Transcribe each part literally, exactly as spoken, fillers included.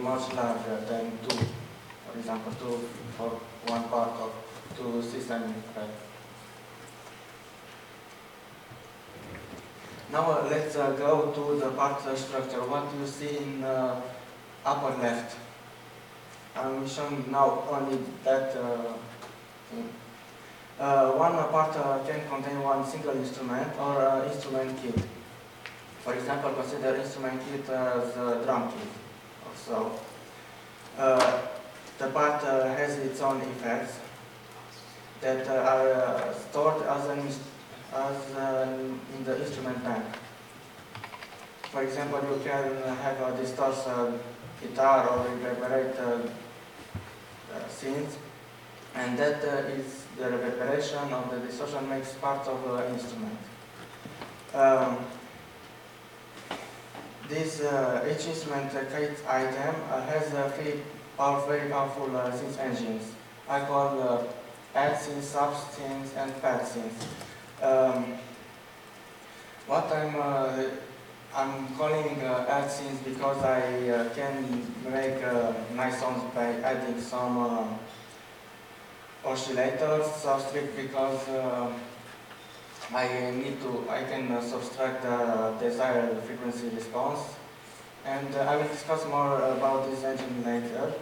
much larger than two, for example, two for one part of two system. Right? Now uh, let's uh, go to the part uh, structure. What you see in uh, upper left. I'm showing now only that uh, thing. Uh, one part uh, can contain one single instrument or uh, instrument kit. For example, consider instrument kit as a drum kit. Also, uh, the part uh, has its own effects that uh, are uh, stored as, an as uh, in the instrument bank. For example, you can have a distortion guitar or reverberate uh, uh, synth, and that uh, is the reverberation of the distortion makes part of the instrument. Um, this uh, each instrument uh, kit item uh, has uh, three power, very powerful uh, synth engines. I call uh, add synth, sub synth, and pad synth. Um, what I'm uh, I'm calling uh, add synth because I uh, can make uh, nice sounds by adding some uh, oscillators, substrate, because uh, I need to, I can uh, subtract the desired frequency response, and uh, I will discuss more about this engine later.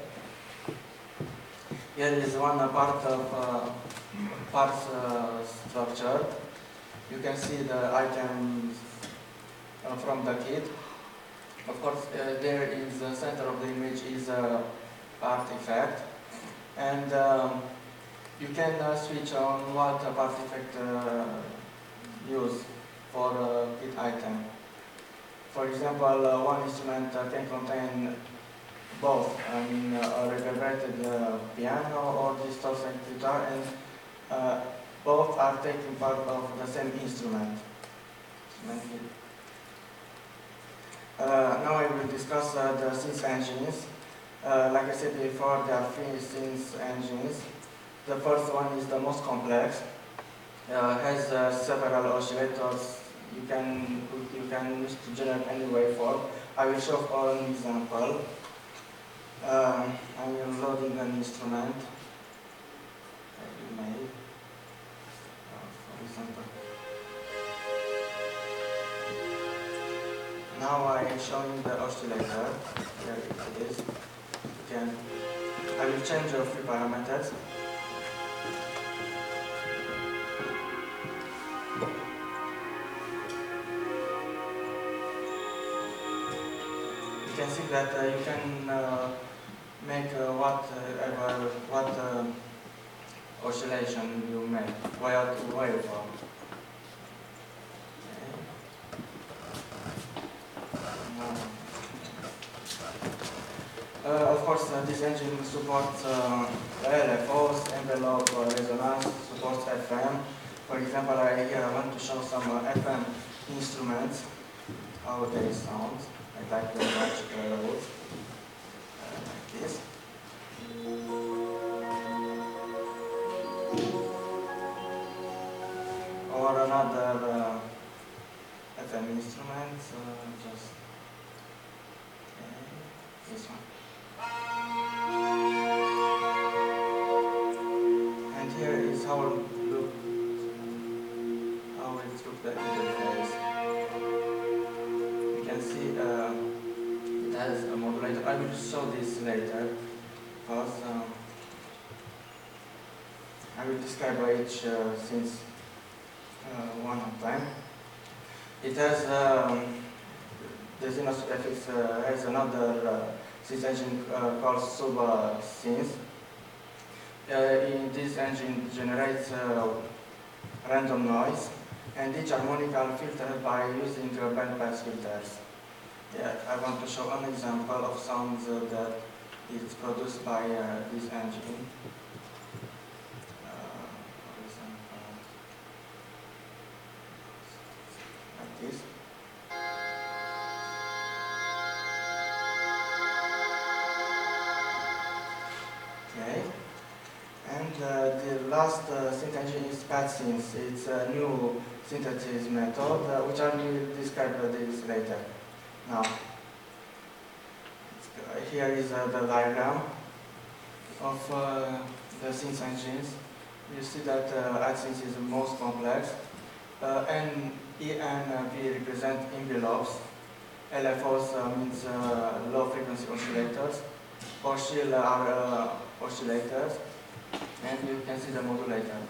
Here is one uh, part of uh, parts uh, structure. You can see the items uh, from the kit. Of course, uh, there in the center of the image is a part effect, and um, you can uh, switch on what a part effect uh, use for a kit item. For example, uh, one instrument uh, can contain both, I mean, uh, a reverberated uh, piano or distorted guitar, and uh, both are taking part of the same instrument. Uh, now I will discuss uh, the synth engines. Uh, like I said before, there are three synth engines. The first one is the most complex. Uh, has uh, several oscillators you can you can use to generate any waveform. I will show an example. Uh, I am loading an instrument. I made, uh, for example. Now I am showing the oscillator. Here it is. You can. I will change a few parameters. You can see that uh, you can uh, make uh, whatever what uh, oscillation you make via waveform. Uh, of course, uh, this engine supports uh, L F Os, envelope uh, resonance, supports F M. For example, I, here I want to show some uh, F M instruments, how they sound. I'd like to watch the roads uh, like this. Or another uh, F M instrument, uh, just okay, this one. And here is how it look, how it looks the interface. You can see uh, it has a modulator. I will show this later because um, I will describe each uh, since uh, one at a time. It has um, the Xenos F X uh, has another uh, synth engine uh, called Suba Synth. Uh, in this engine generates uh, random noise, and each harmonic are filtered by using uh, bandpass filters. Yeah, I want to show an example of sounds uh, that is produced by uh, this engine. Uh, for example, like this. Okay, and uh, the last uh, synth engine is pad synth. It's a new synthesis method, uh, which I will describe uh, this later. Now, let's go here is uh, the diagram of uh, the synth engines. You see that uh, AdSynth is the most complex. Uh, N, E, N, uh, P represent envelopes. L F Os uh, means uh, low frequency oscillators. Oscill are uh, oscillators. And you can see the modulator.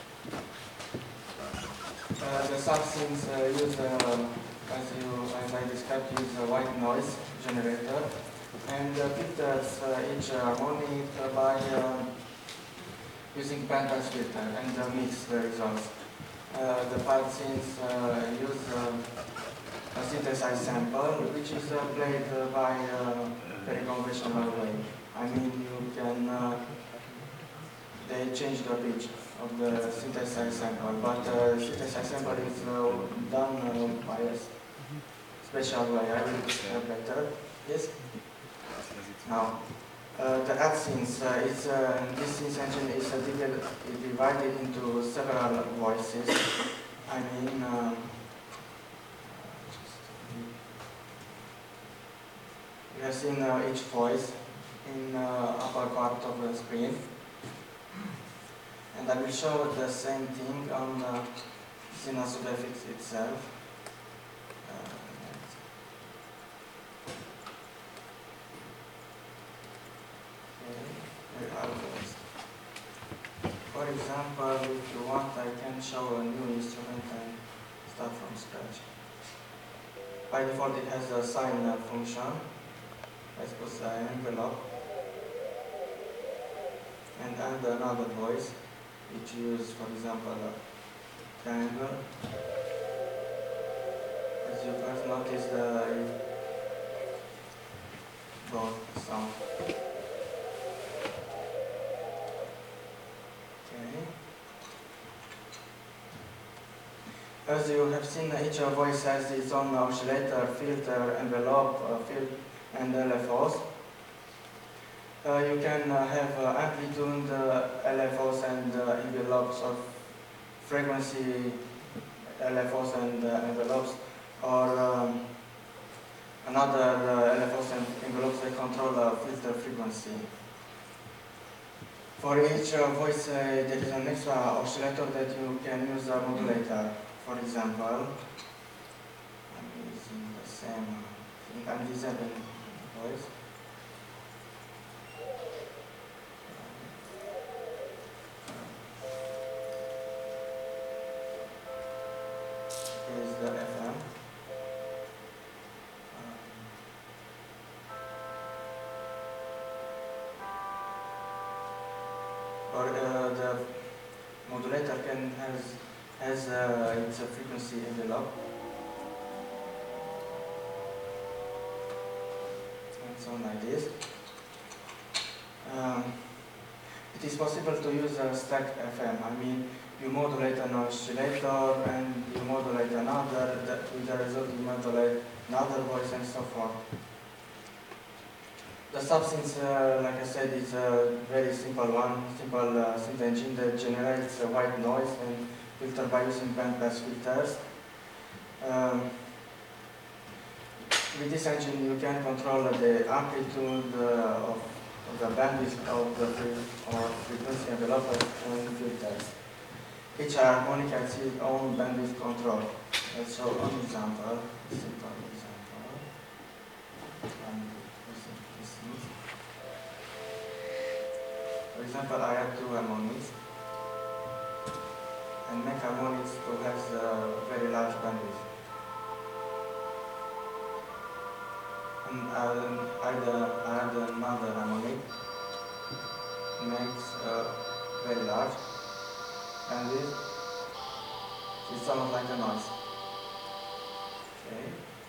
Uh, the subsynths uh, use, uh, as, you, as I described, use a white noise generator. And uh, filters uh, each harmonic uh, by uh, using bandpass filter and uh, mix the results. Uh, the pad synths uh, use uh, a synthesized sample, which is uh, played uh, by uh, very conventional way. I mean, you can, uh, they change the pitch of the synthesized sample, but uh, synthesized sample is uh, done uh, by a special way. I will describe later. Yes? Now, uh, the AdSynth, uh, is, uh, this synth engine is uh, divided into several voices. I mean, um, you have seen uh, each voice in uh, upper part of the screen. And I will show the same thing on uh, Synaxographics itself. For example, if you want, I can show a new instrument and start from scratch. By default, it has a sine function. I suppose an envelope. And add another voice, which use, for example, a triangle. As you first notice, the both sound. As you have seen, each voice has its own oscillator, filter, envelope, uh, fill, and L F Os. Uh, you can uh, have uh, amplitude, uh, L F Os, and uh, envelopes of frequency, L F Os and uh, envelopes, or um, another uh, L F Os and envelopes that control the filter frequency. For each uh, voice, uh, there is an extra oscillator that you can use a modulator. For example, I'm using the same thing. I'm disabling voice. Here is the F M. Or uh, the modulator can has has uh, its a frequency envelope, and so on like this. Um, it is possible to use a stacked F M. I mean, you modulate an oscillator and you modulate another. That with the result, you modulate another voice and so forth. The subsynth, uh, like I said, is a very simple one, simple uh, synth engine that generates a white noise and filter by using bandpass filters. Um, with this engine, you can control uh, the amplitude uh, of, of the bandwidth of the free, or frequency envelope and filters. Each harmonic has its own bandwidth control. Let's show one example, a simple example. Um, For example, I have two harmonics, and make harmonics to has a very large bandwidth. And I'll add, add another harmonic, makes a very large bandwidth. It sounds like a noise. Okay.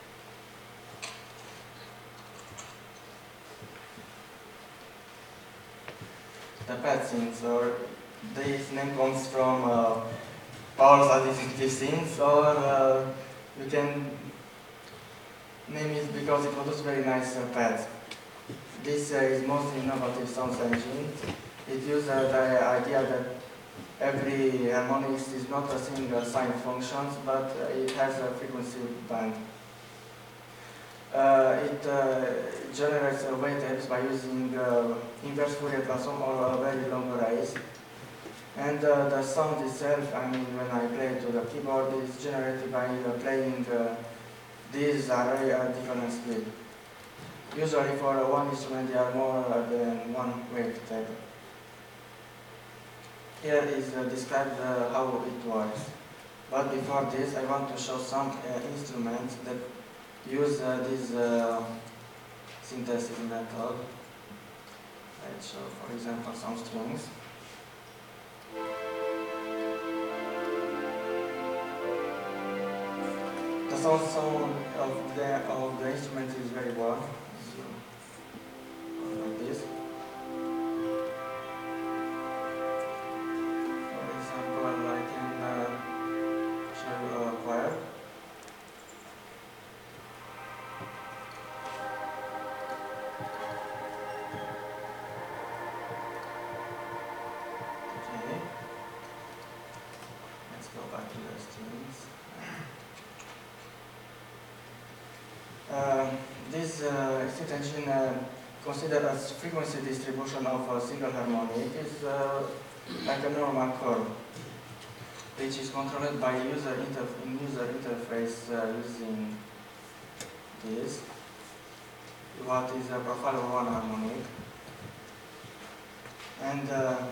The pad synths, or this name comes from uh, Paul's additive synths, or uh, you can name it because it produces very nice uh, pads. This uh, is most innovative sound engine. It uses uh, the idea that every harmonic is not a single sine function, but uh, it has a frequency band. Uh, it uh, generates uh, wavetapes by using uh, inverse Fourier transform or uh, very long arrays. And uh, the sound itself, I mean, when I play to the keyboard, is generated by uh, playing uh, these array at different speed. Usually for uh, one instrument there are more than one wavetape. Here is uh, described uh, how it works. But before this, I want to show some uh, instruments that use uh, this uh, synthesis method. Let's show, for example, some strings. The sound sound of the of the instrument is very well. So, like this. For example, I can uh, show you a choir. Okay. Let's go back to the strings. Uh, this uh, exit engine uh, considered as frequency distribution of a single harmonic is uh, like a normal curve, which is controlled by user inter in user interface uh, using this. What is a profile of one harmonic, and uh,